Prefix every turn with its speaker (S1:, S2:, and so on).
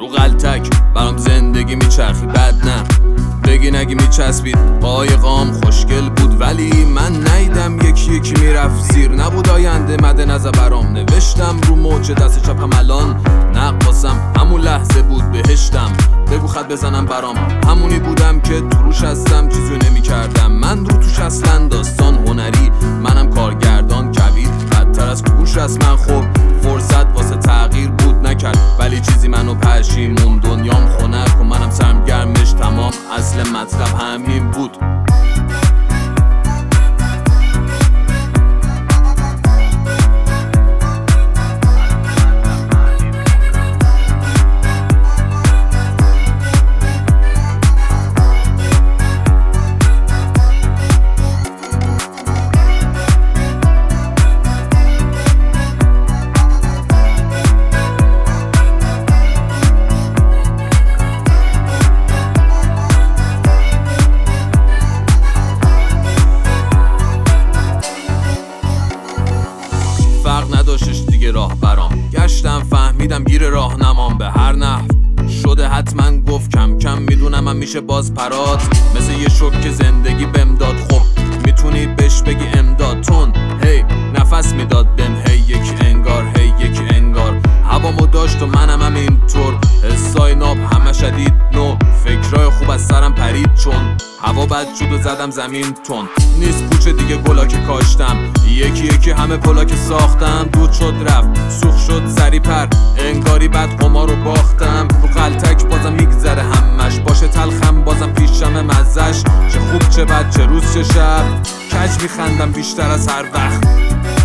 S1: غلطک برام زندگی میچرخی بد نه بگی نگی میچسبید قایقام خوشگل بود ولی من نیدم یکی یکی میرفت زیر نبود آینده مد نظر برام نوشتم رو موج دست چپم الان نقاسم همون لحظه بود بهشتم بگو خط بزنم برام همونی بودم که تو روش هستم چیزو نمی کردم من رو توش اصلا داستان هنری منم کارگردان کویر بدتر از کوش از من خب فرصت واسه تغییر بود نکرد ولی چیزی منو پشیمون دنیام خنک و منم سرگرمش تمام اصل مطلب همین بود نداشتش دیگه راه برام گشتم فهمیدم گیر راهنمام به هر نحو شده حتما گفت کم کم میدونم من میشه باز پرات مثل یه شوک که زندگی بهم داد خب میتونی بهش بگی امداد تون هی نفس میداد بهم هی یکی انگار هی یکی انگار هوامو داشت و منم همینطور حسای ناب همه شدید نو فکرای خوب از سرم پرید چون هوا بد شد و زدم زمین تون نیست پوچه دیگه گلا که کاشتم یکی یکی همه پلا که ساختم دود شد رفت سوخ شد سری پر انگاری بد قمارو باختم رو غلطک بازم میگذره همش باشه تلخم بازم پیشم مزش چه خوب چه بد چه روز چه شب کج میخندم بیشتر از هر وقت